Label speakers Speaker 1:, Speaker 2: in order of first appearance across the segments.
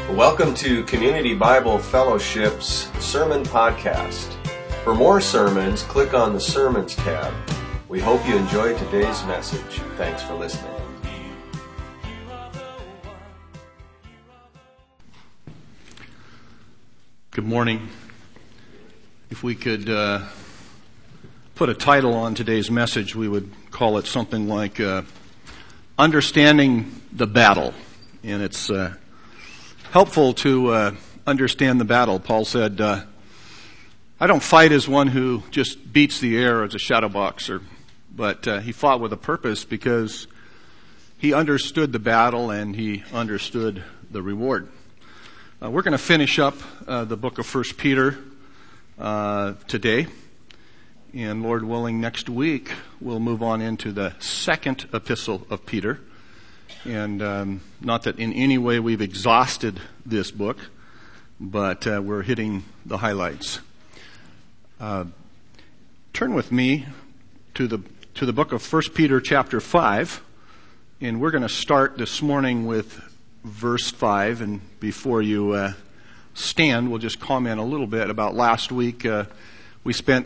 Speaker 1: Welcome to Community Bible Fellowship's Sermon Podcast. For more sermons, click on the Sermons tab. We hope you enjoyed today's message. Thanks for listening.
Speaker 2: Good morning. If we could put a title on today's message, we would call it something like Understanding the Battle. And it's helpful to understand the battle. Paul said, I don't fight as one who just beats the air as a shadow boxer, but he fought with a purpose because he understood the battle and he understood the reward. We're going to finish up the book of 1 Peter today, and Lord willing, next week we'll move on into the second epistle of Peter. And not that in any way we've exhausted this book, but we're hitting the highlights. Turn with me to the book of 1 Peter chapter 5, and we're going to start this morning with verse 5. And before you stand, we'll just comment a little bit about last week. We spent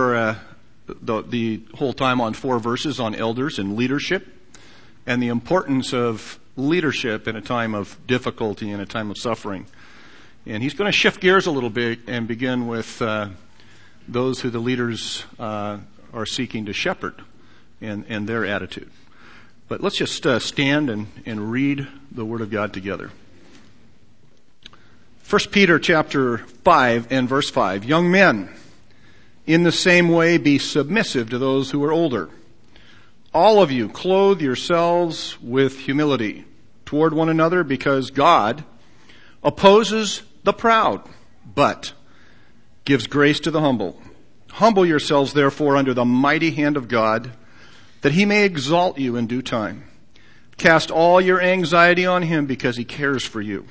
Speaker 2: the whole time on 4 verses on elders and leadership, and the importance of leadership in a time of difficulty, in a time of suffering. And he's going to shift gears a little bit and begin with those who the leaders are seeking to shepherd and their attitude. But let's just stand and read the Word of God together. 1 Peter chapter 5 and verse 5. Young men, in the same way be submissive to those who are older. All of you, clothe yourselves with humility toward one another, because God opposes the proud, but gives grace to the humble. Humble yourselves, therefore, under the mighty hand of God, that he may exalt you in due time. Cast all your anxiety on him, because he cares for you.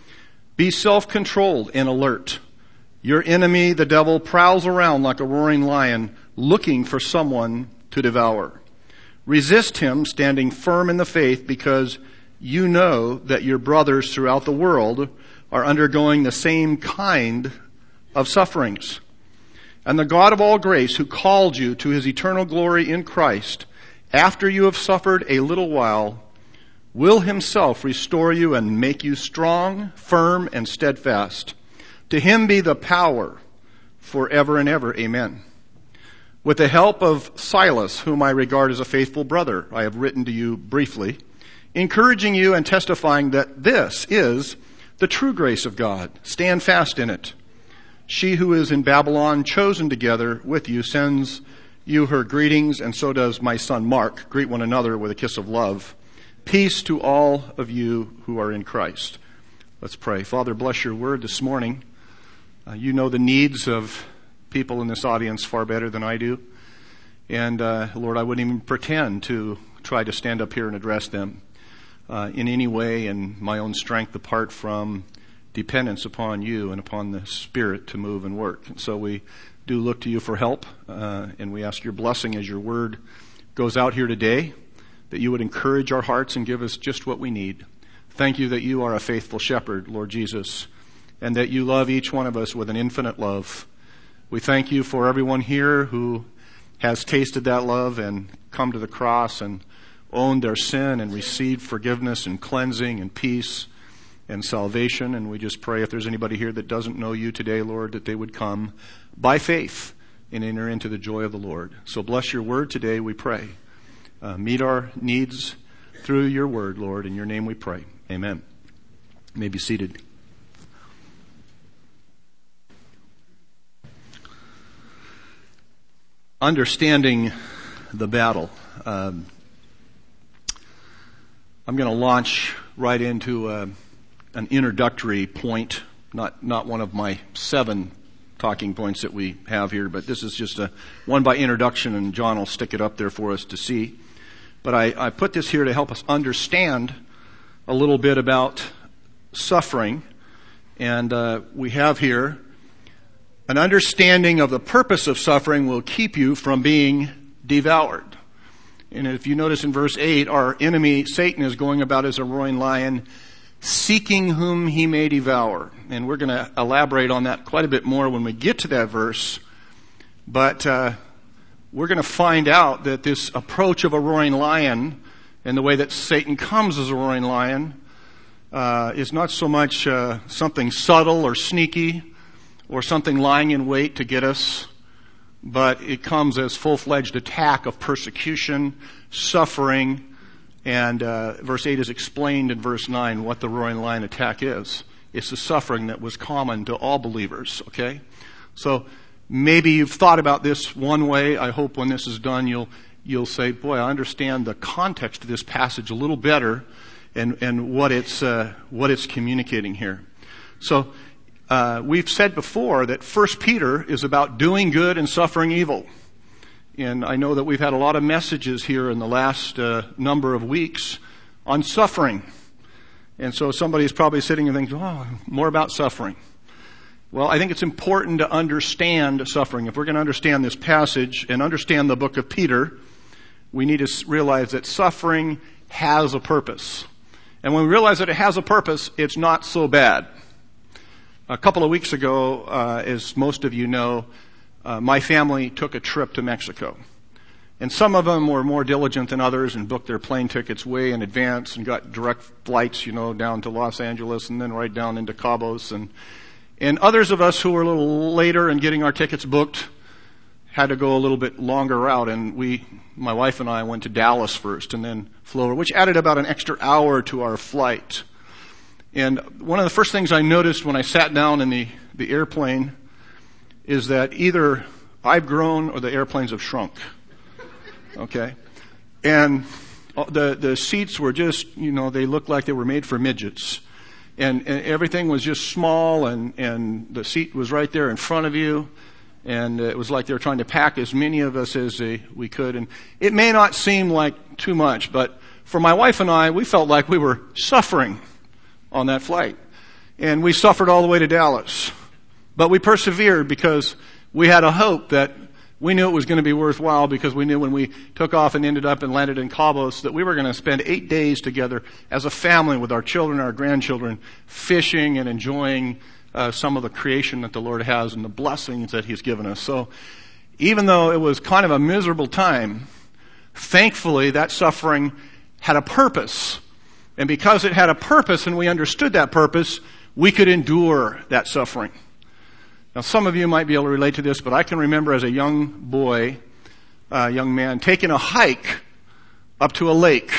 Speaker 2: Be self-controlled and alert. Your enemy, the devil, prowls around like a roaring lion, looking for someone to devour. Resist him, standing firm in the faith, because you know that your brothers throughout the world are undergoing the same kind of sufferings. And the God of all grace, who called you to his eternal glory in Christ, after you have suffered a little while, will himself restore you and make you strong, firm, and steadfast. To him be the power forever and ever. Amen. With the help of Silas, whom I regard as a faithful brother, I have written to you briefly, encouraging you and testifying that this is the true grace of God. Stand fast in it. She who is in Babylon, chosen together with you, sends you her greetings, and so does my son Mark. Greet one another with a kiss of love. Peace to all of you who are in Christ. Let's pray. Father, bless your word this morning. You know the needs of people in this audience far better than I do. And Lord, I wouldn't even pretend to try to stand up here and address them in any way in my own strength, apart from dependence upon you and upon the Spirit to move and work. And so we do look to you for help, and we ask your blessing as your word goes out here today, that you would encourage our hearts and give us just what we need. Thank you that you are a faithful shepherd, Lord Jesus, and that you love each one of us with an infinite love. We thank you for everyone here who has tasted that love and come to the cross and owned their sin and received forgiveness and cleansing and peace and salvation. And we just pray if there's anybody here that doesn't know you today, Lord, that they would come by faith and enter into the joy of the Lord. So bless your word today, we pray. Meet our needs through your word, Lord. In your name we pray. Amen. You may be seated. Understanding the battle. I'm going to launch right into an introductory point, not one of my 7 talking points that we have here, but this is just one by introduction, and John will stick it up there for us to see. But I put this here to help us understand a little bit about suffering, and we have here an understanding of the purpose of suffering will keep you from being devoured. And if you notice in verse 8, our enemy, Satan, is going about as a roaring lion, seeking whom he may devour. And we're going to elaborate on that quite a bit more when we get to that verse. But we're going to find out that this approach of a roaring lion and the way that Satan comes as a roaring lion is not so much something subtle or sneaky or something lying in wait to get us, but it comes as full-fledged attack of persecution, suffering, and verse 8 is explained in verse 9 what the roaring lion attack is. It's the suffering that was common to all believers, okay? So maybe you've thought about this one way. I hope when this is done you'll say, boy, I understand the context of this passage a little better and what it's communicating here. So we've said before that 1 Peter is about doing good and suffering evil. And I know that we've had a lot of messages here in the last number of weeks on suffering. And so somebody's probably sitting and thinking, oh, more about suffering. Well, I think it's important to understand suffering. If we're going to understand this passage and understand the book of Peter, we need to realize that suffering has a purpose. And when we realize that it has a purpose, it's not so bad. A couple of weeks ago, as most of you know, my family took a trip to Mexico. And some of them were more diligent than others and booked their plane tickets way in advance and got direct flights, down to Los Angeles and then right down into Cabos. And others of us who were a little later in getting our tickets booked had to go a little bit longer route. And my wife and I went to Dallas first and then flew over, which added about an extra hour to our flight. And one of the first things I noticed when I sat down in the airplane is that either I've grown or the airplanes have shrunk. Okay? And the seats were just, they looked like they were made for midgets. And everything was just small and the seat was right there in front of you. And it was like they were trying to pack as many of us as we could. And it may not seem like too much, but for my wife and I, we felt like we were suffering on that flight. And we suffered all the way to Dallas. But we persevered because we had a hope that we knew it was going to be worthwhile, because we knew when we took off and ended up and landed in Cabos that we were going to spend 8 days together as a family with our children and our grandchildren, fishing and enjoying some of the creation that the Lord has and the blessings that He's given us. So even though it was kind of a miserable time, thankfully that suffering had a purpose. And because it had a purpose and we understood that purpose, we could endure that suffering. Now, some of you might be able to relate to this, but I can remember as a young boy, young man, taking a hike up to a lake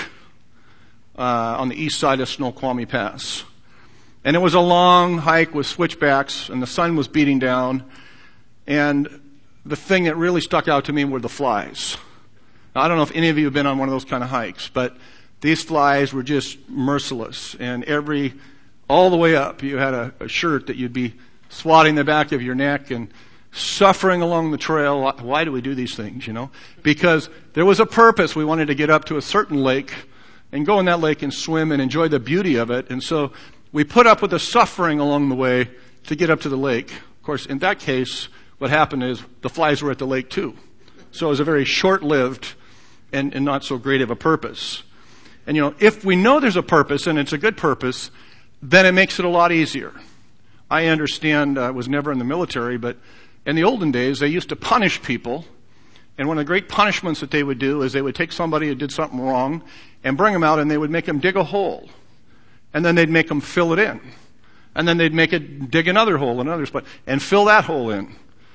Speaker 2: on the east side of Snoqualmie Pass. And it was a long hike with switchbacks, and the sun was beating down. And the thing that really stuck out to me were the flies. Now, I don't know if any of you have been on one of those kind of hikes, but these flies were just merciless. And all the way up, you had a shirt that you'd be swatting the back of your neck and suffering along the trail. Why do we do these things, Because there was a purpose. We wanted to get up to a certain lake and go in that lake and swim and enjoy the beauty of it. And so we put up with the suffering along the way to get up to the lake. Of course, in that case, what happened is the flies were at the lake too. So it was a very short-lived and not so great of a purpose. And if we know there's a purpose and it's a good purpose, then it makes it a lot easier. I understand, I was never in the military, but in the olden days, they used to punish people. And one of the great punishments that they would do is they would take somebody who did something wrong and bring them out, and they would make them dig a hole. And then they'd make them fill it in. And then they'd dig another hole in another spot and fill that hole in.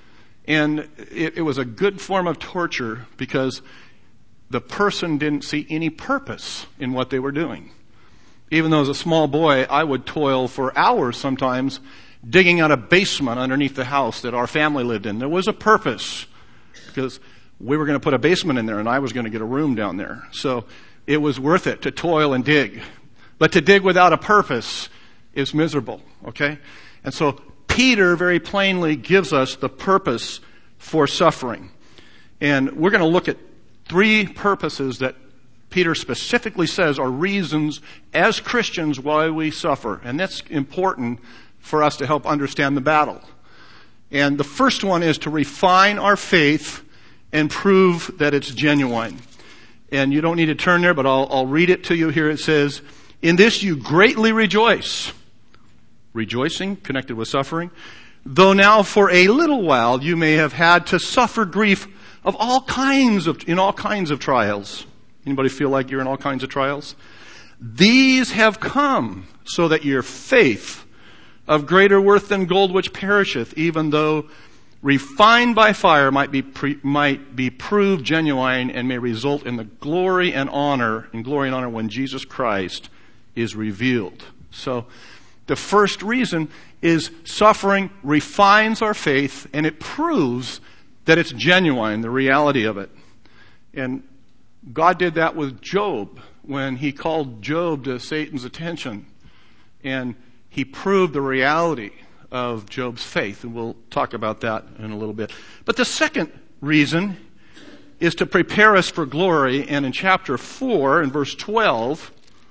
Speaker 2: And it was a good form of torture because the person didn't see any purpose in what they were doing. Even though as a small boy, I would toil for hours sometimes digging out a basement underneath the house that our family lived in. There was a purpose because we were going to put a basement in there and I was going to get a room down there. So it was worth it to toil and dig. But to dig without a purpose is miserable, okay? And so Peter very plainly gives us the purpose for suffering. And we're going to look at 3 purposes that Peter specifically says are reasons as Christians why we suffer. And that's important for us to help understand the battle. And the first one is to refine our faith and prove that it's genuine. And you don't need to turn there, but I'll read it to you here. It says, In this you greatly rejoice. Rejoicing, connected with suffering. Though now for a little while you may have had to suffer grief in all kinds of trials. Anybody feel like you're in all kinds of trials? These have come so that your faith, of greater worth than gold which perisheth, even though refined by fire, might be proved genuine and may result in the glory and honor when Jesus Christ is revealed. So the first reason is suffering refines our faith and it proves that it's genuine, the reality of it. And God did that with Job when he called Job to Satan's attention. And he proved the reality of Job's faith. And we'll talk about that in a little bit. But the second reason is to prepare us for glory. And in chapter 4, in verse 12,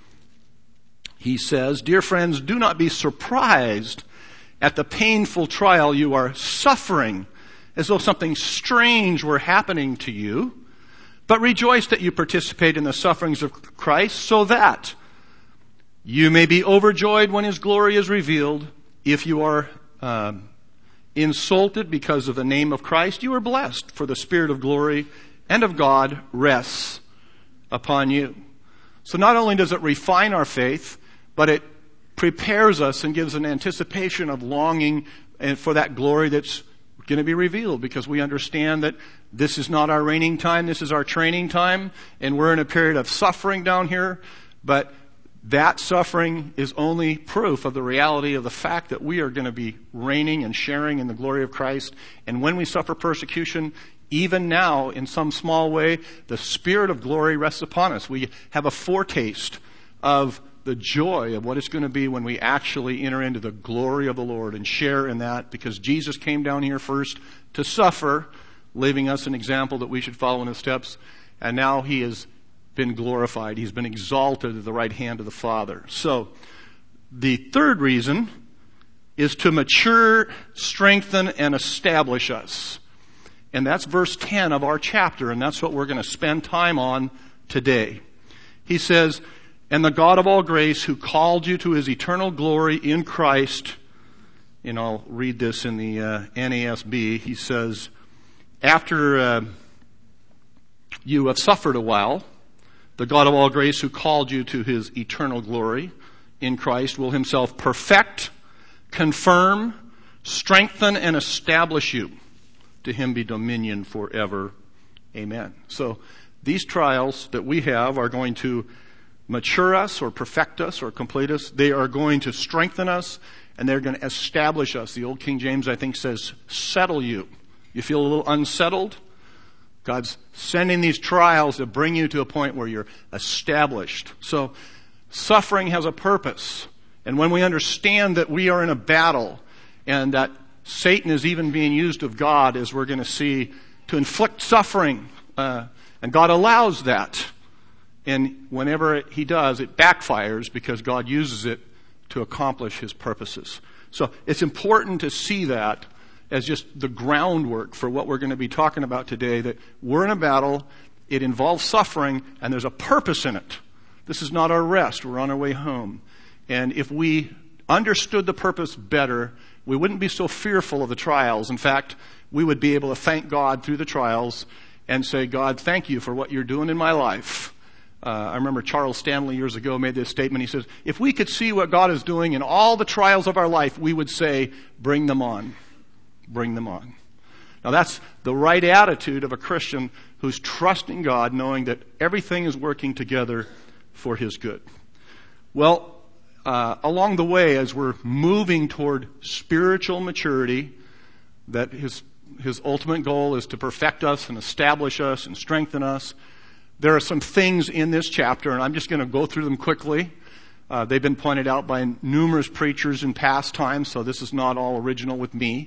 Speaker 2: he says, "Dear friends, do not be surprised at the painful trial you are suffering, as though something strange were happening to you. But rejoice that you participate in the sufferings of Christ, so that you may be overjoyed when his glory is revealed. If you are insulted because of the name of Christ, you are blessed, for the Spirit of glory and of God rests upon you." So not only does it refine our faith, but it prepares us and gives an anticipation of longing for that glory that's going to be revealed, because we understand that this is not our reigning time, this is our training time, and we're in a period of suffering down here, but that suffering is only proof of the reality of the fact that we are going to be reigning and sharing in the glory of Christ. And when we suffer persecution, even now, in some small way, the Spirit of glory rests upon us. We have a foretaste of the joy of what it's going to be when we actually enter into the glory of the Lord and share in that, because Jesus came down here first to suffer, leaving us an example that we should follow in his steps, and now he has been glorified. He's been exalted at the right hand of the Father. So, the third reason is to mature, strengthen, and establish us. And that's verse 10 of our chapter, and that's what we're going to spend time on today. He says, "And the God of all grace, who called you to his eternal glory in Christ," and I'll read this in the NASB, he says, "After you have suffered a while, the God of all grace, who called you to his eternal glory in Christ, will himself perfect, confirm, strengthen, and establish you. To him be dominion forever. Amen." So these trials that we have are going to mature us or perfect us or complete us. They are going to strengthen us, and they're going to establish us. The old King James, I think, says, settle you. You feel a little unsettled? God's sending these trials to bring you to a point where you're established. So suffering has a purpose. And when we understand that we are in a battle and that Satan is even being used of God, as we're going to see, to inflict suffering, and God allows that. And whenever he does, it backfires because God uses it to accomplish his purposes. So it's important to see that as just the groundwork for what we're going to be talking about today, that we're in a battle, it involves suffering, and there's a purpose in it. This is not our rest. We're on our way home. And if we understood the purpose better, we wouldn't be so fearful of the trials. In fact, we would be able to thank God through the trials and say, "God, thank you for what you're doing in my life." I remember Charles Stanley years ago made this statement. He says, if we could see what God is doing in all the trials of our life, we would say, "Bring them on. Bring them on." Now that's the right attitude of a Christian who's trusting God, knowing that everything is working together for his good. Well, along the way, as we're moving toward spiritual maturity, that his ultimate goal is to perfect us and establish us and strengthen us, there are some things in this chapter, and I'm just going to go through them quickly. They've been pointed out by numerous preachers in past times, so this is not all original with me.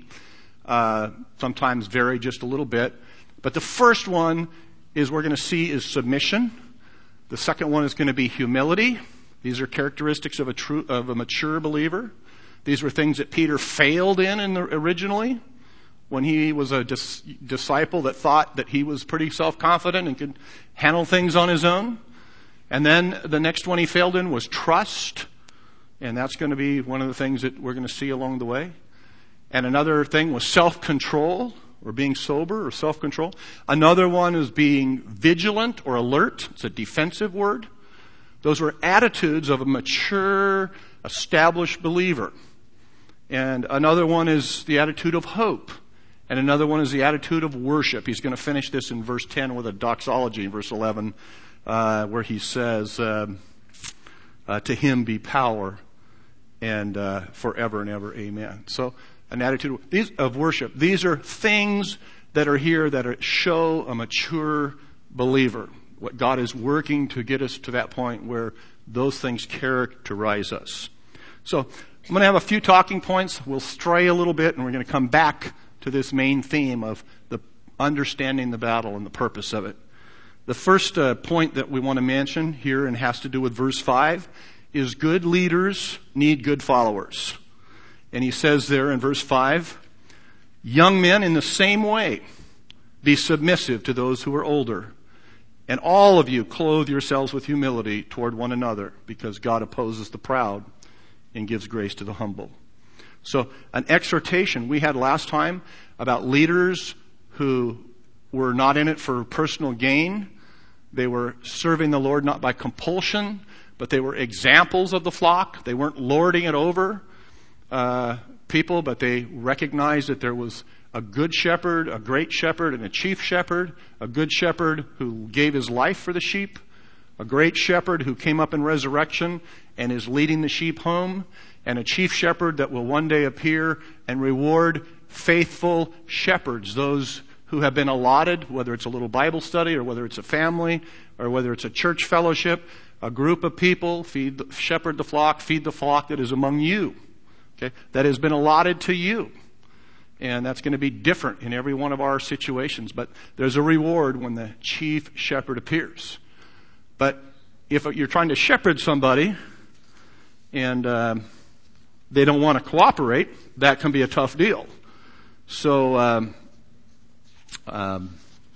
Speaker 2: Sometimes vary just a little bit. But the first one we're going to see is submission. The second one is going to be humility. These are characteristics of a mature believer. These were things that Peter failed in originally, when he was a disciple that thought that he was pretty self-confident and could handle things on his own. And then the next one he failed in was trust. And that's going to be one of the things that we're going to see along the way. And another thing was self-control, or being sober, or self-control. Another one is being vigilant or alert. It's a defensive word. Those were attitudes of a mature, established believer. And another one is the attitude of hope. And another one is the attitude of worship. He's going to finish this in verse 10 with a doxology in verse 11, where he says, to him be power and forever and ever, amen. So an attitude of worship. These are things that are here that show a mature believer. What God is working to get us to that point where those things characterize us. So I'm going to have a few talking points. We'll stray a little bit, and we're going to come back to this main theme of the understanding the battle and the purpose of it. The first point that we want to mention here, and has to do with verse 5, is good leaders need good followers. And he says there in verse 5, young men in the same way be submissive to those who are older. And all of you clothe yourselves with humility toward one another, because God opposes the proud and gives grace to the humble. So an exhortation we had last time about leaders who were not in it for personal gain. They were serving the Lord not by compulsion, but they were examples of the flock. They weren't lording it over people, but they recognized that there was a good shepherd, a great shepherd, and a chief shepherd. A good shepherd who gave his life for the sheep. A great shepherd who came up in resurrection and is leading the sheep home. And a chief shepherd that will one day appear and reward faithful shepherds, those who have been allotted, whether it's a little Bible study or whether it's a family or whether it's a church fellowship, a group of people, shepherd the flock, feed the flock that is among you. Okay? That has been allotted to you. And that's going to be different in every one of our situations. But there's a reward when the chief shepherd appears. But if you're trying to shepherd somebody and they don't want to cooperate, that can be a tough deal. So I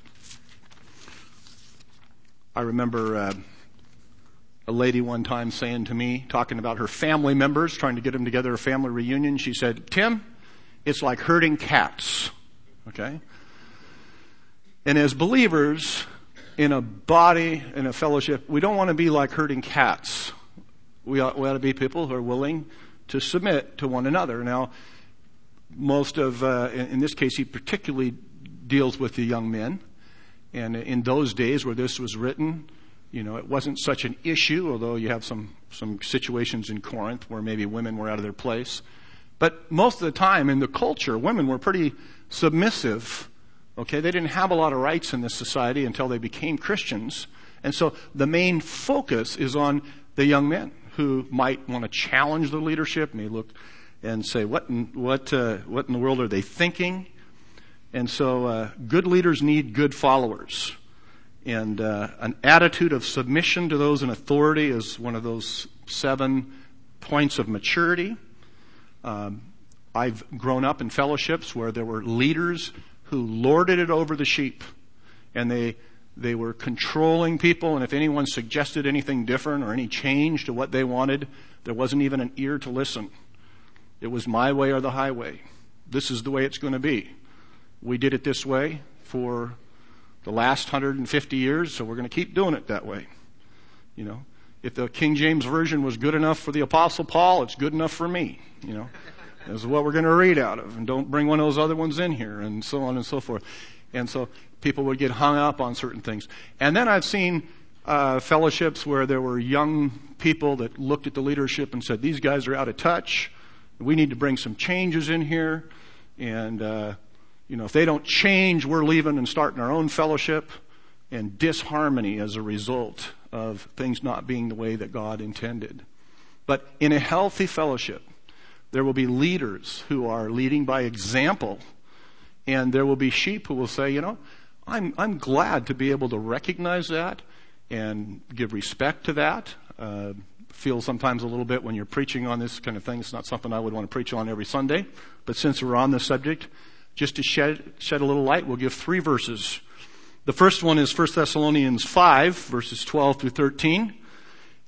Speaker 2: remember a lady one time saying to me, talking about her family members, trying to get them together, a family reunion. She said, Tim, it's like herding cats. Okay? And as believers in a body, in a fellowship, we don't want to be like herding cats. We ought to be people who are willing to submit to one another. Now, most of, in this case, he particularly deals with the young men. And in those days where this was written, it wasn't such an issue, although you have some situations in Corinth where maybe women were out of their place. But most of the time in the culture, women were pretty submissive. Okay, they didn't have a lot of rights in this society until they became Christians. And so the main focus is on the young men who might want to challenge the leadership, may look and say, what in the world are they thinking? And so good leaders need good followers. And an attitude of submission to those in authority is one of those 7 points of maturity. I've grown up in fellowships where there were leaders who lorded it over the sheep. And they were controlling people, and if anyone suggested anything different or any change to what they wanted, there wasn't even an ear to listen. It was my way or the highway. This is the way it's going to be. We did it this way for the last 150 years, so we're going to keep doing it that way. If the King James Version was good enough for the Apostle Paul, it's good enough for me. This is what we're going to read out of, and don't bring one of those other ones in here, and so on and so forth. And so people would get hung up on certain things. And then I've seen fellowships where there were young people that looked at the leadership and said, these guys are out of touch. We need to bring some changes in here. And, if they don't change, we're leaving and starting our own fellowship. And disharmony as a result of things not being the way that God intended. But in a healthy fellowship, there will be leaders who are leading by example. And there will be sheep who will say, I'm glad to be able to recognize that and give respect to that. Feel sometimes a little bit when you're preaching on this kind of thing. It's not something I would want to preach on every Sunday. But since we're on this subject, just to shed a little light, we'll give 3 verses. The first one is 1 Thessalonians 5, verses 12 through 13.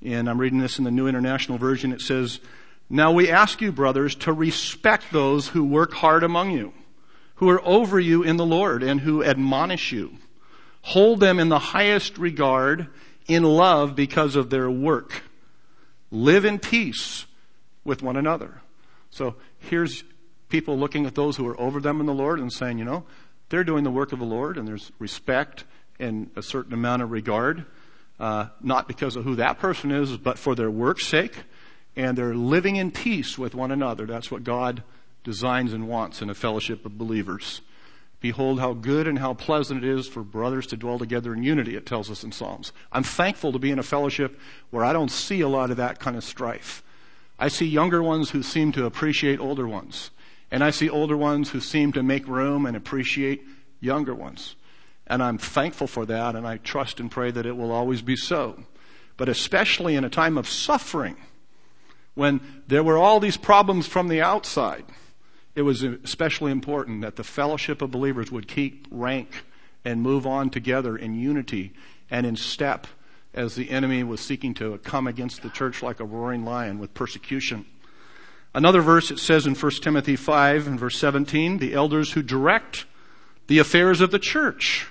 Speaker 2: And I'm reading this in the New International Version. It says, "Now we ask you, brothers, to respect those who work hard among you, who are over you in the Lord, and who admonish you. Hold them in the highest regard in love because of their work. Live in peace with one another." So here's people looking at those who are over them in the Lord and saying, they're doing the work of the Lord, and there's respect and a certain amount of regard, not because of who that person is, but for their work's sake. And they're living in peace with one another. That's what God designs and wants in a fellowship of believers. "Behold how good and how pleasant it is for brothers to dwell together in unity," it tells us in Psalms. I'm thankful to be in a fellowship where I don't see a lot of that kind of strife. I see younger ones who seem to appreciate older ones. And I see older ones who seem to make room and appreciate younger ones. And I'm thankful for that, and I trust and pray that it will always be so. But especially in a time of suffering, when there were all these problems from the outside, it was especially important that the fellowship of believers would keep rank and move on together in unity and in step as the enemy was seeking to come against the church like a roaring lion with persecution. Another verse, it says in 1 Timothy 5 and verse 17, "The elders who direct the affairs of the church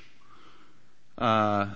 Speaker 2: are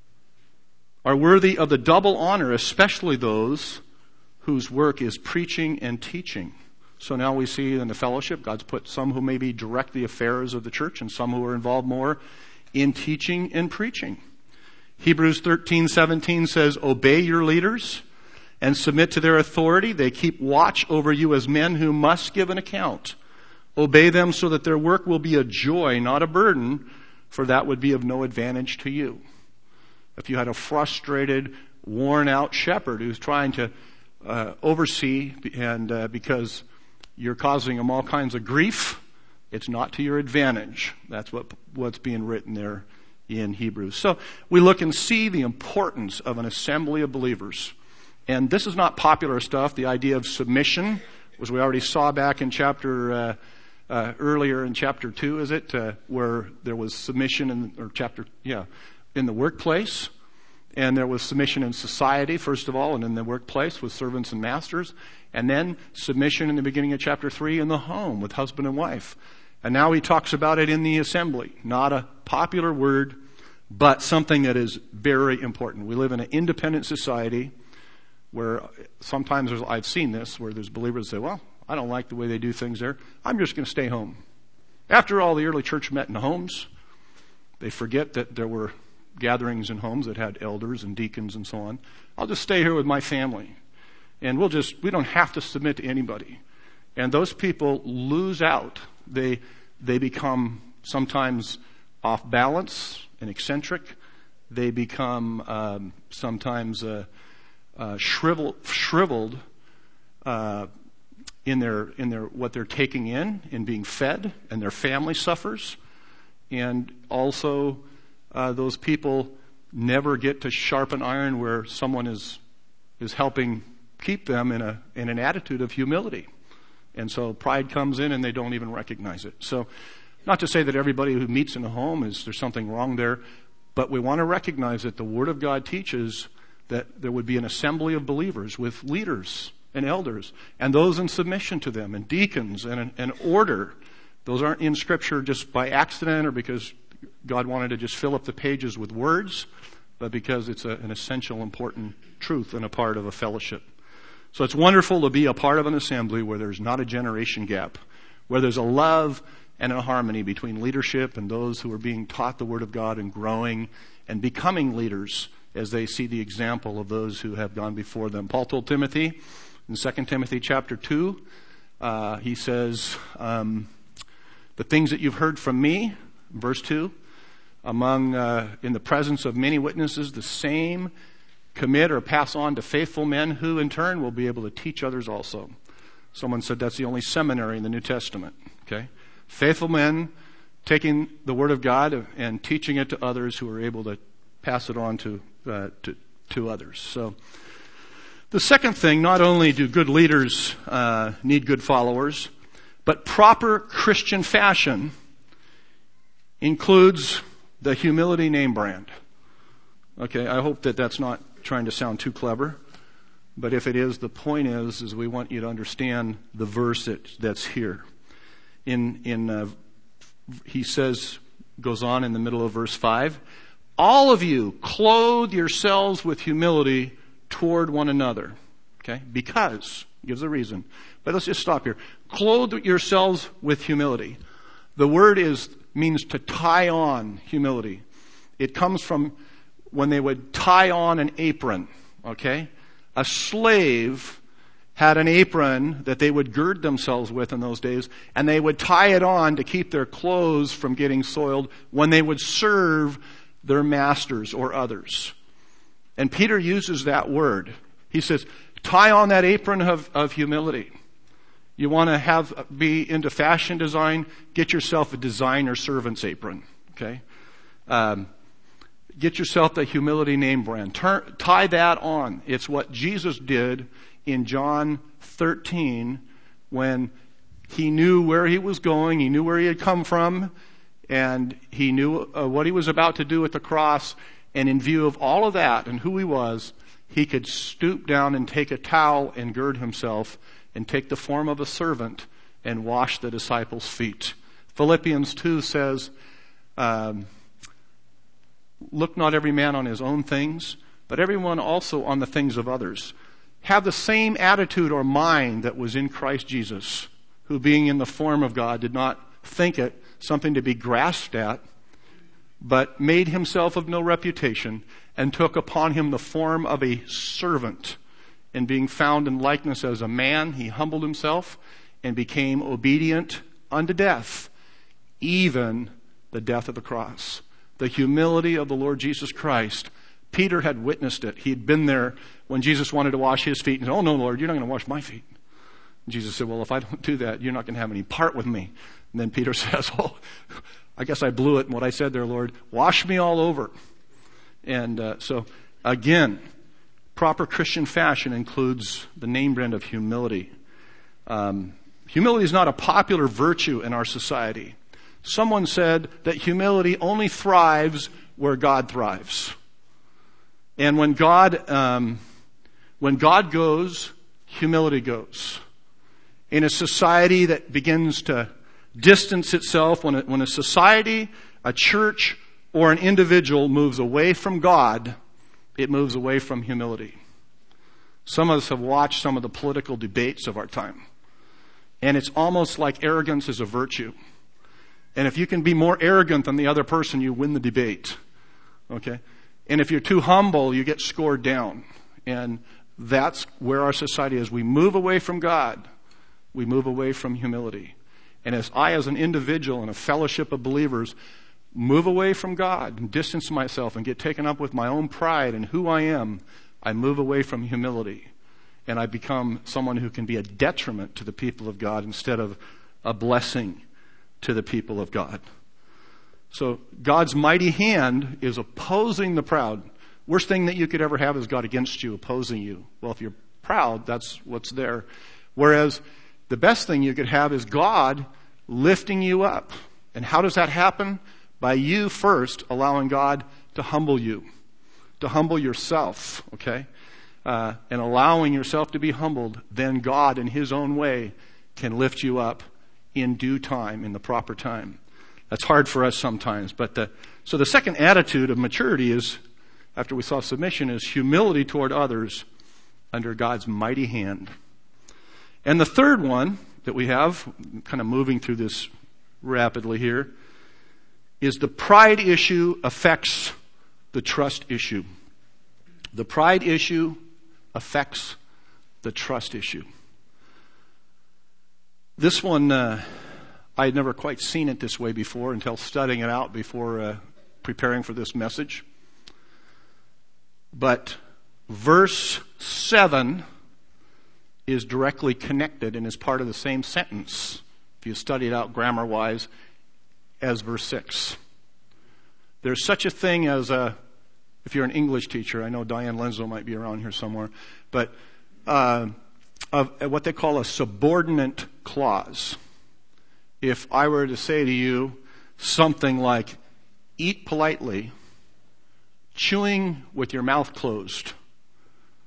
Speaker 2: worthy of the double honor, especially those whose work is preaching and teaching." So now we see in the fellowship, God's put some who maybe direct the affairs of the church and some who are involved more in teaching and preaching. Hebrews 13:17 says, "Obey your leaders and submit to their authority. They keep watch over you as men who must give an account. Obey them so that their work will be a joy, not a burden, for that would be of no advantage to you." If you had a frustrated, worn-out shepherd who's trying to oversee, and because you're causing them all kinds of grief, it's not to your advantage. That's what's being written there in Hebrews. So we look and see the importance of an assembly of believers. And this is not popular stuff. The idea of submission, as we already saw back in earlier in chapter 2, is it, where there was submission in the workplace, and there was submission in society, first of all, and in the workplace with servants and masters, and then submission in the beginning of chapter 3 in the home with husband and wife. And now he talks about it in the assembly. Not a popular word, but something that is very important. We live in an independent society where sometimes I've seen this, where there's believers say, "Well, I don't like the way they do things there. I'm just going to stay home." After all, the early church met in homes. They forget that there were gatherings in homes that had elders and deacons and so on. "I'll just stay here with my family. And we don't have to submit to anybody." And those people lose out. They become sometimes off balance and eccentric. They become sometimes shriveled in their what they're taking in being fed, and their family suffers. And also those people never get to sharpen iron where someone is helping keep them in an attitude of humility. And so pride comes in and they don't even recognize it. So not to say that everybody who meets in a home there's something wrong there, but we want to recognize that the Word of God teaches that there would be an assembly of believers with leaders and elders and those in submission to them and deacons and an order. Those aren't in Scripture just by accident or because God wanted to just fill up the pages with words, but because it's an essential, important truth and a part of a fellowship. So it's wonderful to be a part of an assembly where there's not a generation gap, where there's a love and a harmony between leadership and those who are being taught the Word of God and growing and becoming leaders as they see the example of those who have gone before them. Paul told Timothy in 2 Timothy chapter 2, he says, the things that you've heard from me, verse 2, in the presence of many witnesses, the same commit or pass on to faithful men who in turn will be able to teach others also. Someone said that's the only seminary in the New Testament. Okay, faithful men taking the Word of God and teaching it to others who are able to pass it on to others. So the second thing, not only do good leaders need good followers, but proper Christian fashion includes the humility name brand. Okay, I hope that that's not trying to sound too clever. But if it is, the point is we want you to understand the verse that's here. He says, goes on in the middle of verse 5, all of you clothe yourselves with humility toward one another. Okay? Because, gives a reason. But let's just stop here. Clothe yourselves with humility. The word means to tie on humility. It comes from when they would tie on an apron. Okay? A slave had an apron that they would gird themselves with in those days, and they would tie it on to keep their clothes from getting soiled when they would serve their masters or others. And Peter uses that word. He says, tie on that apron of humility. You want to be into fashion design, get yourself a designer servant's apron. Okay? Get yourself the humility name brand. Tie that on. It's what Jesus did in John 13 when he knew where he was going, he knew where he had come from, and he knew what he was about to do at the cross. And in view of all of that and who he was, he could stoop down and take a towel and gird himself and take the form of a servant and wash the disciples' feet. Philippians 2 says, look not every man on his own things, but everyone also on the things of others. Have the same attitude or mind that was in Christ Jesus, who being in the form of God did not think it something to be grasped at, but made himself of no reputation and took upon him the form of a servant. And being found in likeness as a man, he humbled himself and became obedient unto death, even the death of the cross. The humility of the Lord Jesus Christ. Peter had witnessed it. He had been there when Jesus wanted to wash his feet. And said, oh no, Lord, you're not going to wash my feet. And Jesus said, well, if I don't do that, you're not going to have any part with me. And then Peter says, oh, I guess I blew it in what I said there, Lord. Wash me all over. And so, again, proper Christian fashion includes the name brand of humility. Humility is not a popular virtue in our society. Someone said that humility only thrives where God thrives. And when God goes, humility goes. In a society that begins to distance itself, when a society, a church, or an individual moves away from God, it moves away from humility. Some of us have watched some of the political debates of our time. And it's almost like arrogance is a virtue. And if you can be more arrogant than the other person, you win the debate. Okay? And if you're too humble, you get scored down. And that's where our society is. We move away from God. We move away from humility. And as an individual in a fellowship of believers, move away from God and distance myself and get taken up with my own pride and who I am, I move away from humility. And I become someone who can be a detriment to the people of God instead of a blessing to the people of God. So God's mighty hand is opposing the proud. Worst thing that you could ever have is God against you, opposing you. Well, if you're proud, that's what's there. Whereas the best thing you could have is God lifting you up. And how does that happen? By you first allowing God to humble you, to humble yourself, okay? And allowing yourself to be humbled, then God in His own way can lift you up in due time, in the proper time. That's hard for us sometimes. So the second attitude of maturity is, after we saw submission, is humility toward others under God's mighty hand. And the third one that we have, kind of moving through this rapidly here, is the pride issue affects the trust issue. The pride issue affects the trust issue. This one, I had never quite seen it this way before until studying it out before preparing for this message. But verse 7 is directly connected and is part of the same sentence, if you study it out grammar-wise, as verse 6. There's such a thing as if you're an English teacher, I know Diane Lenzo might be around here somewhere, but of what they call a subordinate clause. If I were to say to you something like, eat politely, chewing with your mouth closed,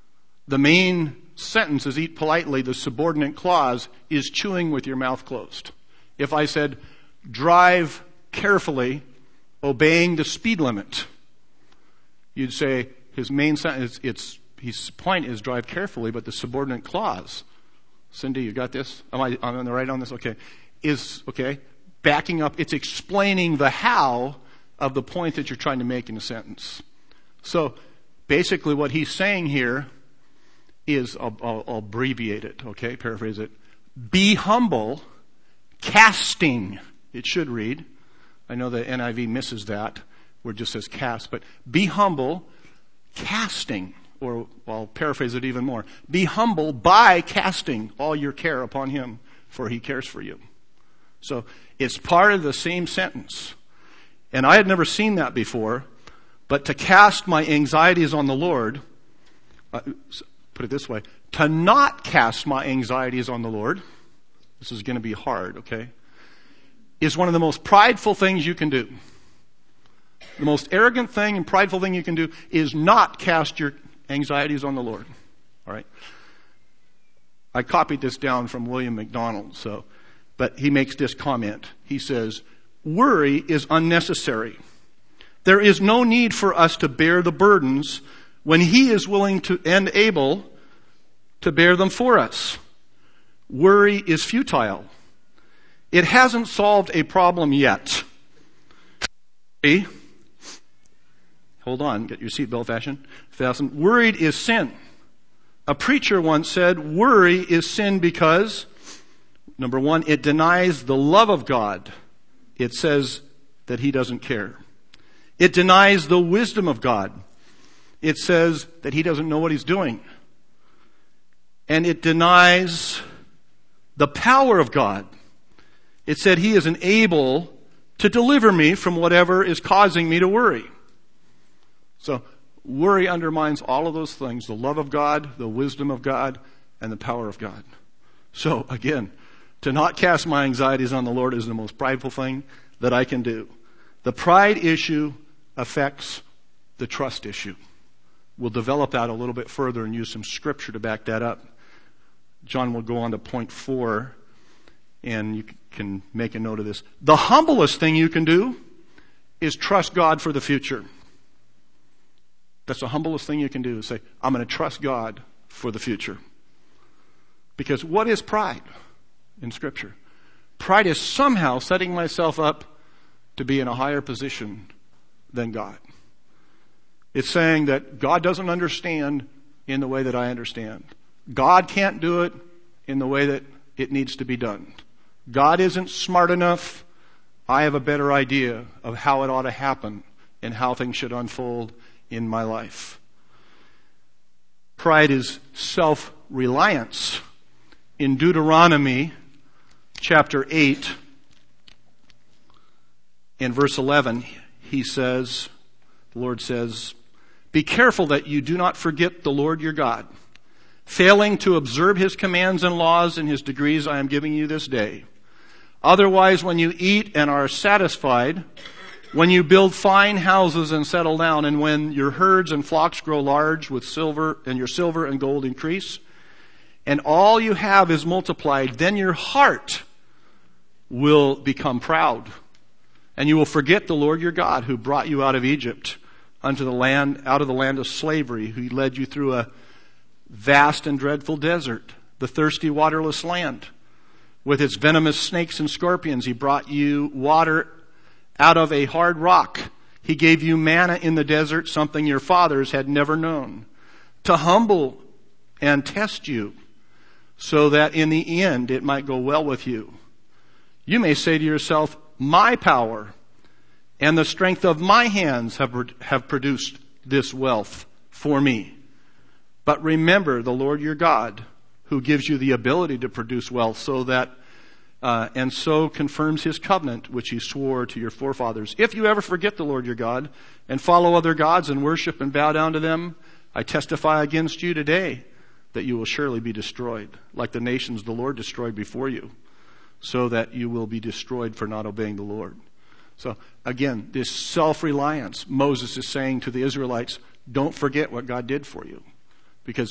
Speaker 2: The main sentence is eat politely. The subordinate clause is chewing with your mouth closed. If I said, drive carefully, obeying the speed limit, you'd say his main sentence, his point is drive carefully, but the subordinate clause, Cindy, you got this? Am I on the right on this? Okay. Backing up, it's explaining the how of the point that you're trying to make in a sentence. So basically what he's saying here is, I'll abbreviate it, okay, paraphrase it. Be humble, casting, it should read. I know the NIV misses that, where it just says cast, but be humble, casting, or I'll paraphrase it even more. Be humble by casting all your care upon him, for he cares for you. So it's part of the same sentence. And I had never seen that before, but to cast my anxieties on the Lord, put it this way, to not cast my anxieties on the Lord, this is going to be hard, okay, is one of the most prideful things you can do. The most arrogant thing and prideful thing you can do is not cast your anxieties on the Lord. All right? I copied this down from William MacDonald, but he makes this comment. He says, worry is unnecessary. There is no need for us to bear the burdens when he is willing to and able to bear them for us. Worry is futile. It hasn't solved a problem yet. Hold on, get your seatbelt fastened. Worried is sin. A preacher once said, worry is sin because, number one, it denies the love of God. It says that he doesn't care. It denies the wisdom of God. It says that he doesn't know what he's doing. And it denies the power of God. It said he isn't able to deliver me from whatever is causing me to worry. So worry undermines all of those things, the love of God, the wisdom of God, and the power of God. So again, to not cast my anxieties on the Lord is the most prideful thing that I can do. The pride issue affects the trust issue. We'll develop that a little bit further and use some scripture to back that up. John will go on to point 4, and you can make a note of this. The humblest thing you can do is trust God for the future. That's the humblest thing you can do, is say, I'm going to trust God for the future. Because what is pride in Scripture? Pride is somehow setting myself up to be in a higher position than God. It's saying that God doesn't understand in the way that I understand. God can't do it in the way that it needs to be done. God isn't smart enough. I have a better idea of how it ought to happen and how things should unfold in my life. Pride is self-reliance. In Deuteronomy chapter 8, in verse 11, the Lord says, be careful that you do not forget the Lord your God, failing to observe his commands and laws and his decrees I am giving you this day. Otherwise, when you eat and are satisfied, when you build fine houses and settle down, and when your herds and flocks grow large with silver, and your silver and gold increase, and all you have is multiplied, then your heart will become proud, and you will forget the Lord your God, who brought you out of Egypt, out of the land of slavery, who led you through a vast and dreadful desert, the thirsty, waterless land. With its venomous snakes and scorpions, he brought you water out of a hard rock. He gave you manna in the desert, something your fathers had never known, to humble and test you, so that in the end it might go well with you. You may say to yourself, my power and the strength of my hands have produced this wealth for me. But remember the Lord your God, who gives you the ability to produce wealth, so that and so confirms his covenant, which he swore to your forefathers. If you ever forget the Lord your God and follow other gods and worship and bow down to them, I testify against you today that you will surely be destroyed, like the nations the Lord destroyed before you, so that you will be destroyed for not obeying the Lord. So again, this self-reliance, Moses is saying to the Israelites, don't forget what God did for you. Because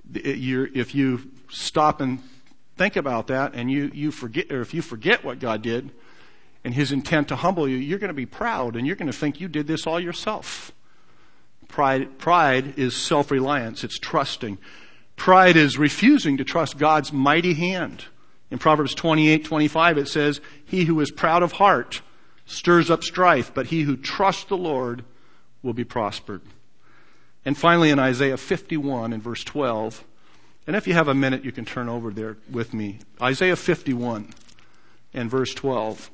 Speaker 2: If you stop and think about that, and you forget, or if you forget what God did and His intent to humble you, you're going to be proud, and you're going to think you did this all yourself. Pride is self-reliance. It's trusting. Pride is refusing to trust God's mighty hand. In Proverbs 28:25 it says, "He who is proud of heart stirs up strife, but he who trusts the Lord will be prospered." And finally in Isaiah 51 and verse 12, and if you have a minute you can turn over there with me. Isaiah 51 and verse 12.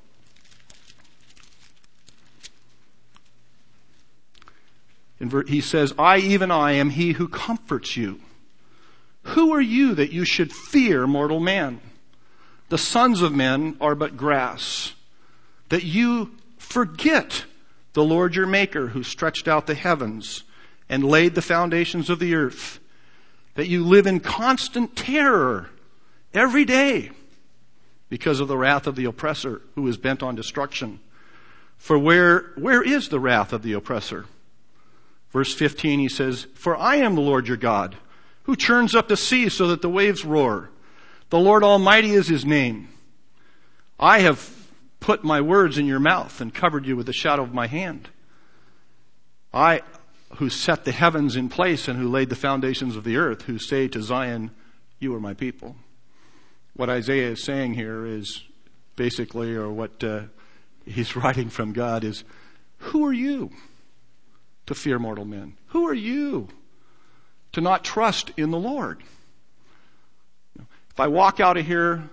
Speaker 2: He says, "I, even I, am he who comforts you. Who are you that you should fear mortal man? The sons of men are but grass. That you forget the Lord your Maker, who stretched out the heavens and laid the foundations of the earth. That you live in constant terror every day because of the wrath of the oppressor who is bent on destruction. For where is the wrath of the oppressor?" Verse 15 he says, "For I am the Lord your God, who churns up the sea so that the waves roar. The Lord Almighty is His name. I have put my words in your mouth and covered you with the shadow of my hand. I, who set the heavens in place and who laid the foundations of the earth, who say to Zion, you are my people." What Isaiah is saying here is basically, or what he's writing from God is, who are you to fear mortal men? Who are you to not trust in the Lord? If I walk out of here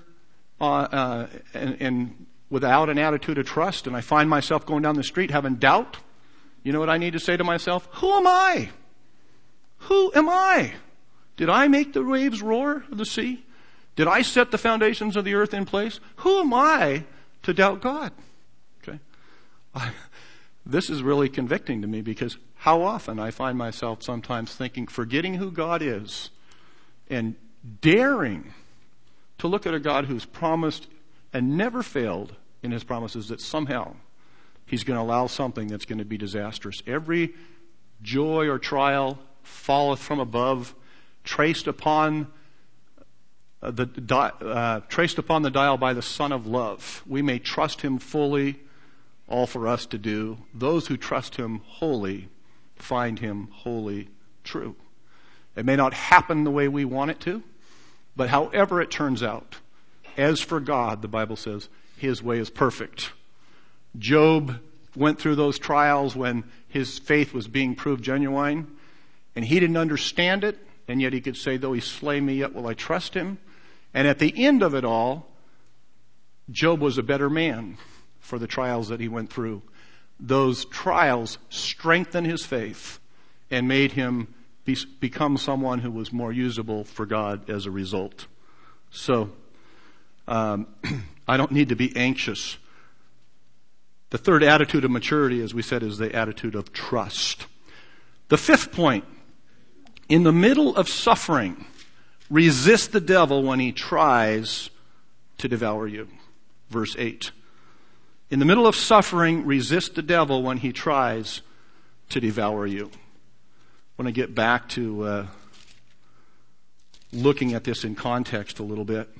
Speaker 2: and without an attitude of trust, and I find myself going down the street having doubt, you know what I need to say to myself? Who am I? Who am I? Did I make the waves roar of the sea? Did I set the foundations of the earth in place? Who am I to doubt God? Okay. This is really convicting to me, because how often I find myself sometimes thinking, forgetting who God is and daring to look at a God who's promised and never failed in His promises, that somehow He's going to allow something that's going to be disastrous. Every joy or trial falleth from above, traced upon the dial by the Son of Love. We may trust Him fully, all for us to do. Those who trust Him wholly find Him wholly true. It may not happen the way we want it to, but however it turns out, as for God, the Bible says, His way is perfect. Job went through those trials when his faith was being proved genuine, and he didn't understand it, and yet he could say, though He slay me, yet will I trust Him. And at the end of it all, Job was a better man for the trials that he went through. Those trials strengthened his faith and made him become someone who was more usable for God as a result. So, I don't need to be anxious. The third attitude of maturity, as we said, is the attitude of trust. The fifth point, in the middle of suffering, resist the devil when he tries to devour you. Verse 8. In the middle of suffering, resist the devil when he tries to devour you. I want to get back to looking at this in context a little bit.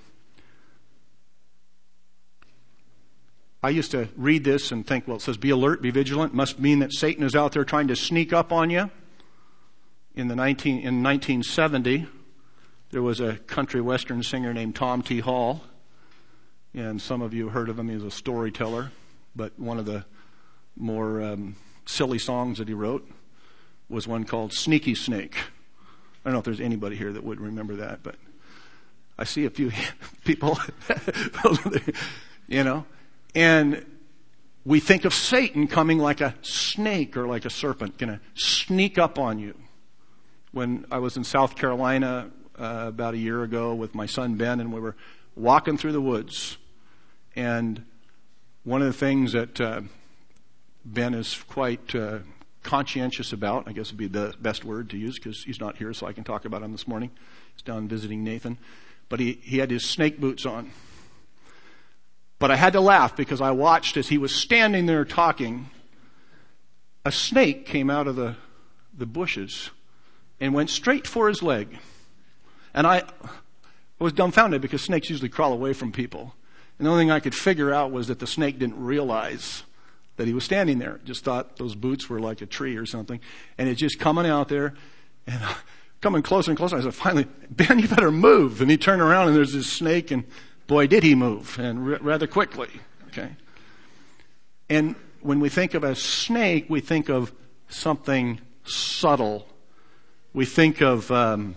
Speaker 2: I used to read this and think, well, it says be alert, be vigilant. It must mean that Satan is out there trying to sneak up on you. In 1970, there was a country western singer named Tom T. Hall. And some of you heard of him. He was a storyteller. But one of the more silly songs that he wrote was one called Sneaky Snake. I don't know if there's anybody here that would remember that, but I see a few people, you know. And we think of Satan coming like a snake or like a serpent, going to sneak up on you. When I was in South Carolina about a year ago with my son Ben, and we were walking through the woods, and one of the things that Ben is quite conscientious about, I guess would be the best word to use because he's not here, so I can talk about him this morning. He's down visiting Nathan. But he had his snake boots on. But I had to laugh because I watched as he was standing there talking, a snake came out of the bushes and went straight for his leg. And I was dumbfounded because snakes usually crawl away from people. And the only thing I could figure out was that the snake didn't realize that he was standing there. Just thought those boots were like a tree or something. And it's just coming out there and coming closer and closer. I said, finally, Ben, you better move. And he turned around and there's this snake, and boy, did he move, and rather quickly. Okay. And when we think of a snake, we think of something subtle. We think of the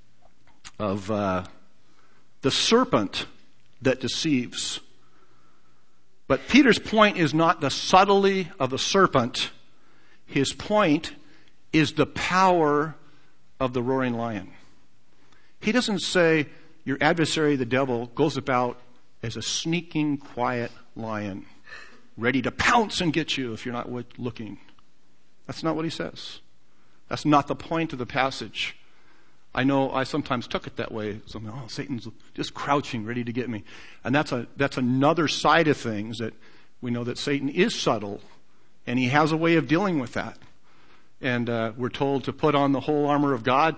Speaker 2: serpent that deceives. But Peter's point is not the subtlety of the serpent. His point is the power of the roaring lion. He doesn't say your adversary, the devil, goes about as a sneaking, quiet lion, ready to pounce and get you if you're not looking. That's not what he says. That's not the point of the passage. I know I sometimes took it that way. So, Satan's just crouching, ready to get me. And that's another side of things, that we know that Satan is subtle, and he has a way of dealing with that. And we're told to put on the whole armor of God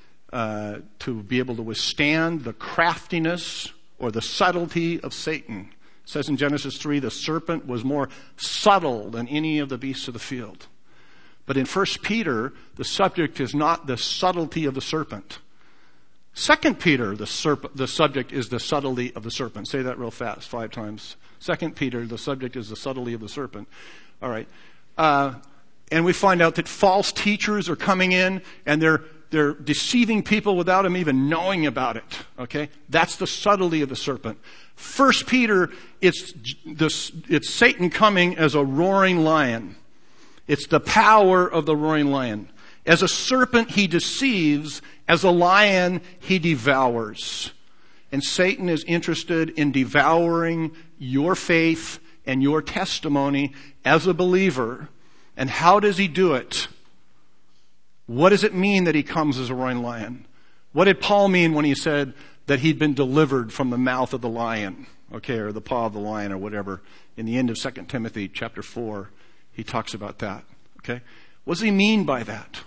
Speaker 2: to be able to withstand the craftiness or the subtlety of Satan. It says in Genesis 3, the serpent was more subtle than any of the beasts of the field. But in 1 Peter, the subject is not the subtlety of the serpent. 2 Peter, the subject is the subtlety of the serpent. Say that real fast, 5 times. 2 Peter, the subject is the subtlety of the serpent. All right. And we find out that false teachers are coming in, and they're deceiving people without them even knowing about it. Okay? That's the subtlety of the serpent. 1 Peter, it's Satan coming as a roaring lion. It's the power of the roaring lion. As a serpent, he deceives. As a lion, he devours. And Satan is interested in devouring your faith and your testimony as a believer. And how does he do it? What does it mean that he comes as a roaring lion? What did Paul mean when he said that he'd been delivered from the mouth of the lion? Okay, or the paw of the lion, or whatever. In the end of 2 Timothy chapter 4. He talks about that. Okay? What does he mean by that?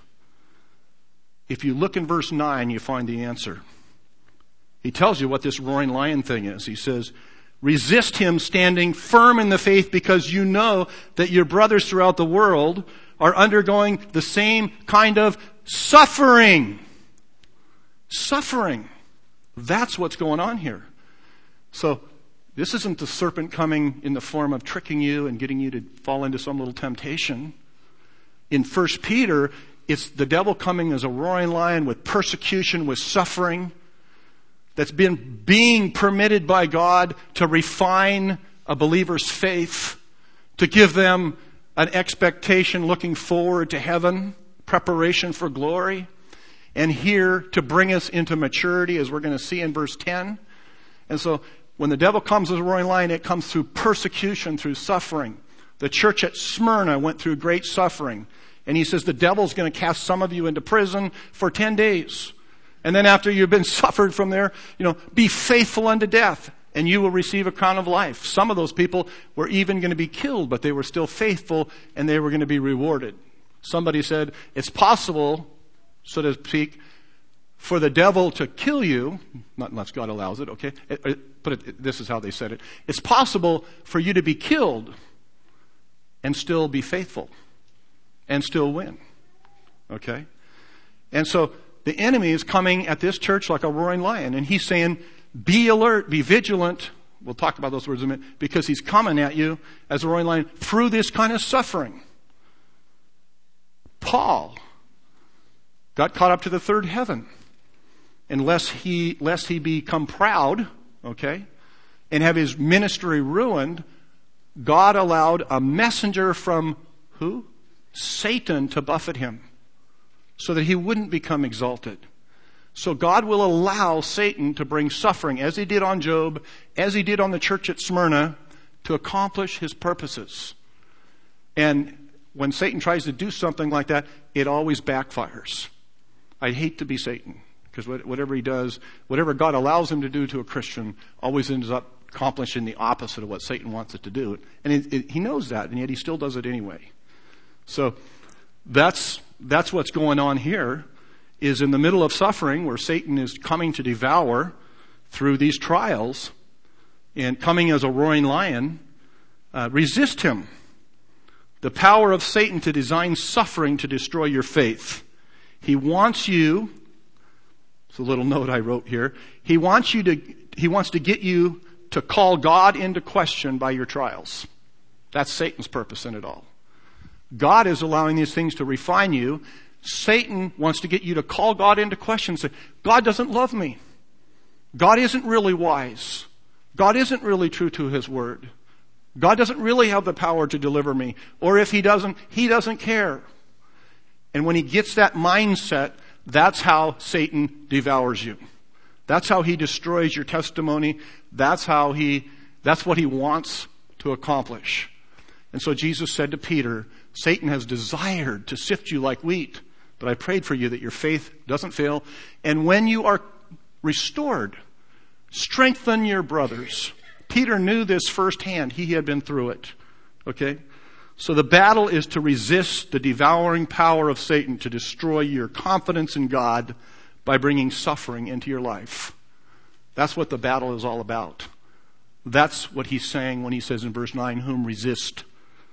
Speaker 2: If you look in verse 9, you find the answer. He tells you what this roaring lion thing is. He says, resist him standing firm in the faith, because you know that your brothers throughout the world are undergoing the same kind of suffering. Suffering. That's what's going on here. So, this isn't the serpent coming in the form of tricking you and getting you to fall into some little temptation. In 1 Peter, it's the devil coming as a roaring lion with persecution, with suffering, that's been being permitted by God to refine a believer's faith, to give them an expectation looking forward to heaven, preparation for glory, and here to bring us into maturity, as we're going to see in verse 10. And so, when the devil comes as a roaring lion, it comes through persecution, through suffering. The church at Smyrna went through great suffering. And he says the devil's going to cast some of you into prison for 10 days. And then after you've been suffered from there, be faithful unto death, and you will receive a crown of life. Some of those people were even going to be killed, but they were still faithful, and they were going to be rewarded. Somebody said, it's possible, so to speak, for the devil to kill you, not unless God allows it, okay? This is how they said it. It's possible for you to be killed and still be faithful and still win, okay? And so the enemy is coming at this church like a roaring lion, and he's saying, be alert, be vigilant. We'll talk about those words in a minute, because he's coming at you as a roaring lion through this kind of suffering. Paul got caught up to the third heaven. And lest he become proud, okay, and have his ministry ruined, God allowed a messenger from who? Satan to buffet him, so that he wouldn't become exalted. So God will allow Satan to bring suffering, as he did on Job, as he did on the church at Smyrna, to accomplish his purposes. And when Satan tries to do something like that, it always backfires. I hate to be Satan. Because whatever he does, whatever God allows him to do to a Christian, always ends up accomplishing the opposite of what Satan wants it to do. And he knows that, and yet he still does it anyway. So that's what's going on here. is in the middle of suffering where Satan is coming to devour through these trials and coming as a roaring lion, resist him. The power of Satan to design suffering to destroy your faith. He wants you, it's a little note I wrote here, he wants to get you to call God into question by your trials. That's Satan's purpose in it all. God is allowing these things to refine you. Satan wants to get you to call God into question and say, God doesn't love me. God isn't really wise. God isn't really true to his word. God doesn't really have the power to deliver me. Or if he doesn't care. And when he gets that mindset, that's how Satan devours you. That's how he destroys your testimony. That's what he wants to accomplish. And so Jesus said to Peter, Satan has desired to sift you like wheat, but I prayed for you that your faith doesn't fail. And when you are restored, strengthen your brothers. Peter knew this firsthand. He had been through it. Okay? So the battle is to resist the devouring power of Satan to destroy your confidence in God by bringing suffering into your life. That's what the battle is all about. That's what he's saying when he says in verse 9, whom resist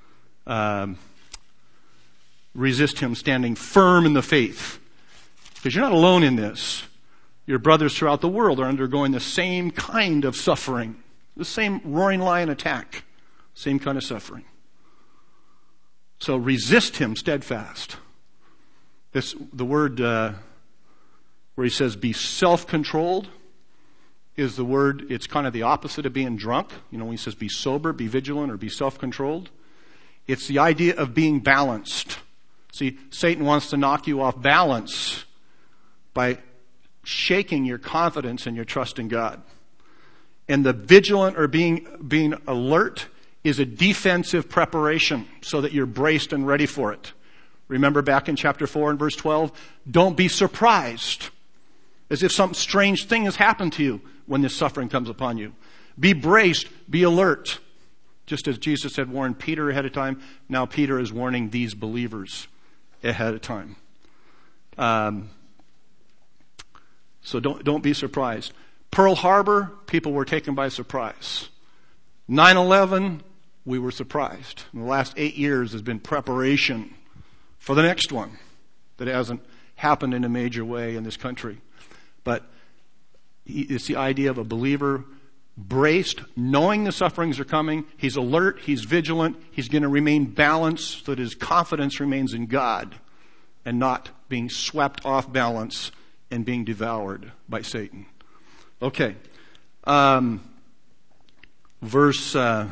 Speaker 2: him standing firm in the faith. Because you're not alone in this. Your brothers throughout the world are undergoing the same kind of suffering. The same roaring lion attack. Same kind of suffering. So resist him steadfast. The word where he says be self-controlled is the word, it's kind of the opposite of being drunk. You know, when he says be sober, be vigilant, or be self-controlled. It's the idea of being balanced. See, Satan wants to knock you off balance by shaking your confidence and your trust in God. And the vigilant or being alert is a defensive preparation so that you're braced and ready for it. Remember back in chapter 4 and verse 12, don't be surprised as if some strange thing has happened to you when this suffering comes upon you. Be braced, be alert. Just as Jesus had warned Peter ahead of time, now Peter is warning these believers ahead of time. So don't be surprised. Pearl Harbor, people were taken by surprise. 9/11, we were surprised. In the last 8 years has been preparation for the next one that hasn't happened in a major way in this country. But it's the idea of a believer braced, knowing the sufferings are coming. He's alert, he's vigilant, he's going to remain balanced so that his confidence remains in God and not being swept off balance and being devoured by Satan. Okay. Verse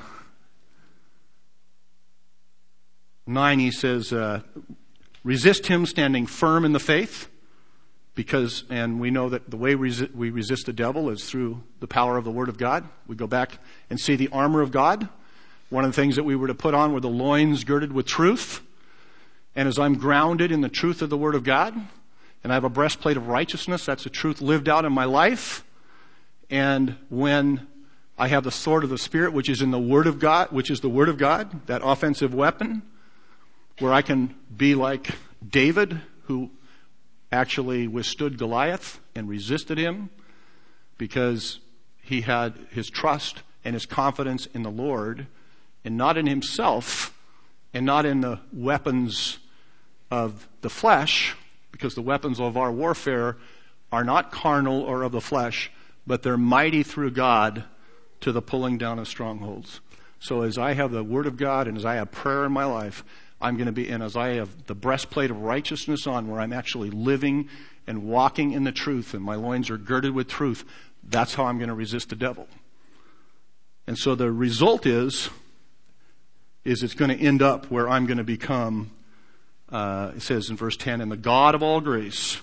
Speaker 2: 9, he says, resist him standing firm in the faith, and we know that the way we resist the devil is through the power of the Word of God. We go back and see the armor of God. One of the things that we were to put on were the loins girded with truth. And as I'm grounded in the truth of the Word of God, and I have a breastplate of righteousness, that's the truth lived out in my life. And when I have the sword of the Spirit, which is in the Word of God, which is the Word of God, that offensive weapon, where I can be like David, who actually withstood Goliath and resisted him because he had his trust and his confidence in the Lord and not in himself and not in the weapons of the flesh, because the weapons of our warfare are not carnal or of the flesh, but they're mighty through God to the pulling down of strongholds. So as I have the Word of God and as I have prayer in my life, I'm going to be, and as I have the breastplate of righteousness on, where I'm actually living and walking in the truth, and my loins are girded with truth, that's how I'm going to resist the devil. And so the result is it's going to end up where I'm going to become, it says in verse 10, and the God of all grace,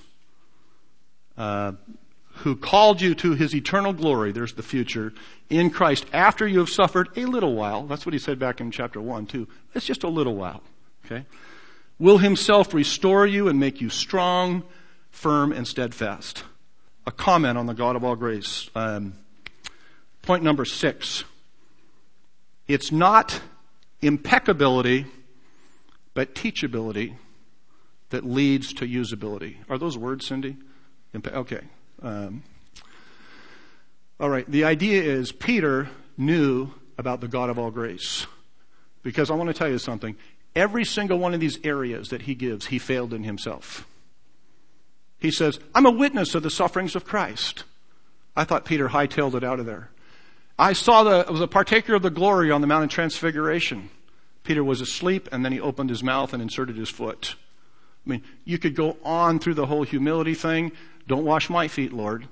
Speaker 2: who called you to his eternal glory, there's the future, in Christ, after you have suffered a little while. That's what he said back in chapter 1 too. It's just a little while. Okay? Will himself restore you and make you strong, firm, and steadfast. A comment on the God of all grace. Point number 6. It's not impeccability, but teachability that leads to usability. Are those words, Cindy? Okay. All right. The idea is Peter knew about the God of all grace. Because I want to tell you something. Every single one of these areas that he gives, he failed in himself. He says, I'm a witness of the sufferings of Christ. I thought Peter hightailed it out of there. I was a partaker of the glory on the Mount of Transfiguration. Peter was asleep, and then he opened his mouth and inserted his foot. I mean, you could go on through the whole humility thing. Don't wash my feet, Lord.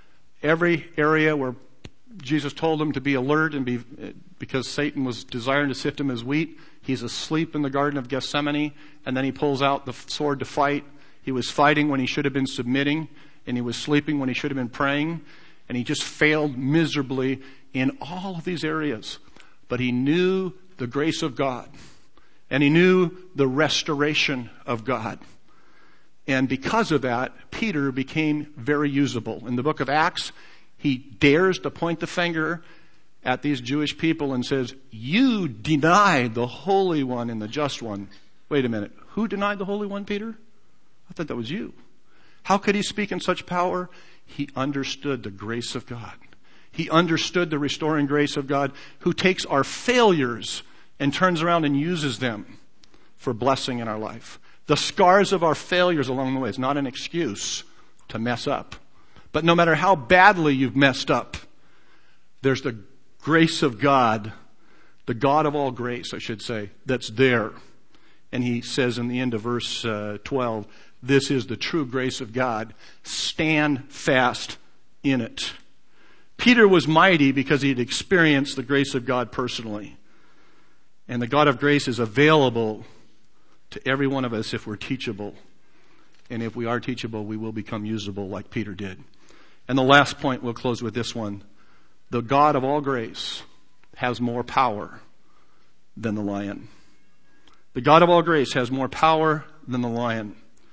Speaker 2: Every area where Jesus told him to be alert because Satan was desiring to sift him as wheat. He's asleep in the Garden of Gethsemane, and then he pulls out the sword to fight. He was fighting when he should have been submitting, and he was sleeping when he should have been praying, and he just failed miserably in all of these areas. But he knew the grace of God, and he knew the restoration of God. And because of that, Peter became very usable. In the book of Acts, he dares to point the finger at these Jewish people and says, you denied the Holy One and the Just One. Wait a minute. Who denied the Holy One, Peter? I thought that was you. How could he speak in such power? He understood the grace of God. He understood the restoring grace of God, who takes our failures and turns around and uses them for blessing in our life. The scars of our failures along the way is not an excuse to mess up. But no matter how badly you've messed up, there's the grace of God, the God of all grace, I should say, that's there. And he says in the end of verse 12, this is the true grace of God. Stand fast in it. Peter was mighty because he had experienced the grace of God personally. And the God of grace is available to every one of us if we're teachable. And if we are teachable, we will become usable like Peter did. And the last point, we'll close with this one. The God of all grace has more power than the lion. The God of all grace has more power than the lion.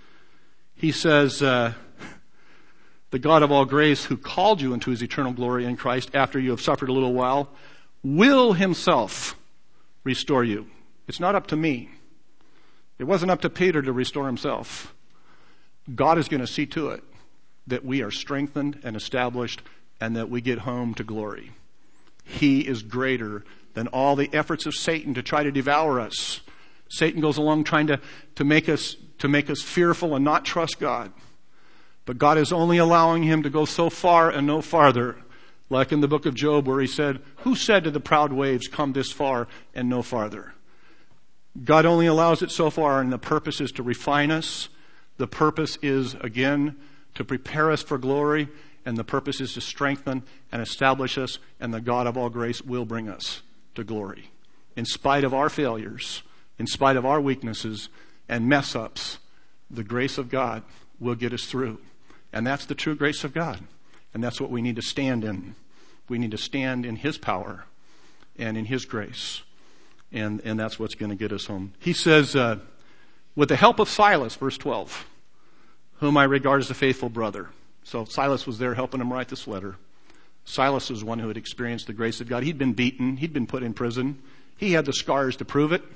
Speaker 2: He says, the God of all grace who called you into his eternal glory in Christ after you have suffered a little while will himself restore you. It's not up to me. It wasn't up to Peter to restore himself. God is going to see to it that we are strengthened and established and that we get home to glory. He is greater than all the efforts of Satan to try to devour us. Satan goes along trying to make us fearful and not trust God. But God is only allowing him to go so far and no farther. Like in the book of Job where he said, who said to the proud waves, come this far and no farther? God only allows it so far, and the purpose is to refine us. The purpose is, again, to prepare us for glory, and the purpose is to strengthen and establish us, and the God of all grace will bring us to glory. In spite of our failures, in spite of our weaknesses and mess-ups, the grace of God will get us through. And that's the true grace of God. And that's what we need to stand in. We need to stand in his power and in his grace. And that's what's going to get us home. He says, with the help of Silas, verse 12, whom I regard as a faithful brother. So Silas was there helping him write this letter. Silas was one who had experienced the grace of God. He'd been beaten. He'd been put in prison. He had the scars to prove it.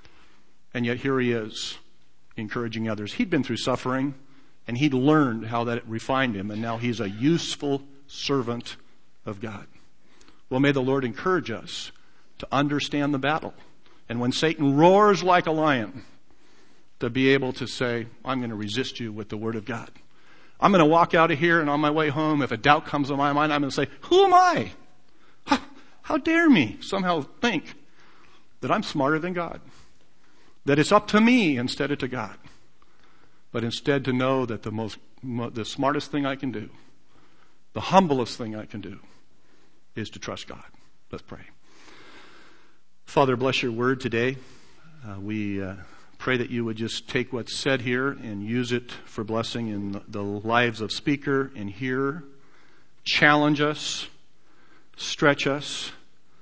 Speaker 2: And yet here he is, encouraging others. He'd been through suffering, and he'd learned how that refined him, and now he's a useful servant of God. Well, may the Lord encourage us to understand the battle. And when Satan roars like a lion, to be able to say, I'm going to resist you with the word of God. I'm going to walk out of here, and on my way home, if a doubt comes to my mind, I'm going to say, who am I? How dare me somehow think that I'm smarter than God? That it's up to me instead of to God. But instead to know that the smartest thing I can do, the humblest thing I can do, is to trust God. Let's pray. Father, bless your word today. We pray that you would just take what's said here and use it for blessing in the lives of speaker and hearer. Challenge us, stretch us,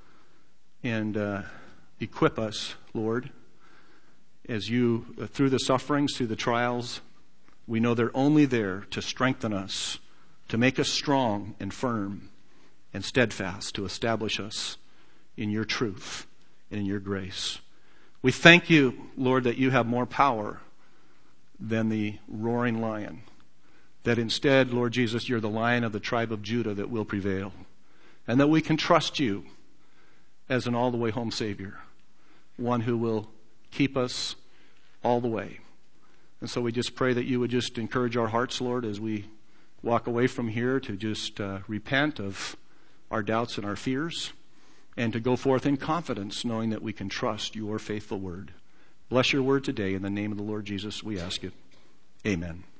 Speaker 2: and equip us, Lord, as you, through the sufferings, through the trials, we know they're only there to strengthen us, to make us strong and firm and steadfast, to establish us in your truth and in your grace. We thank you, Lord, that you have more power than the roaring lion. That instead, Lord Jesus, you're the Lion of the tribe of Judah that will prevail. And that we can trust you as an all the way home Savior. One who will keep us all the way. And so we just pray that you would just encourage our hearts, Lord, as we walk away from here to just repent of our doubts and our fears and to go forth in confidence knowing that we can trust your faithful word. Bless your word today. In the name of the Lord Jesus, we ask it. Amen.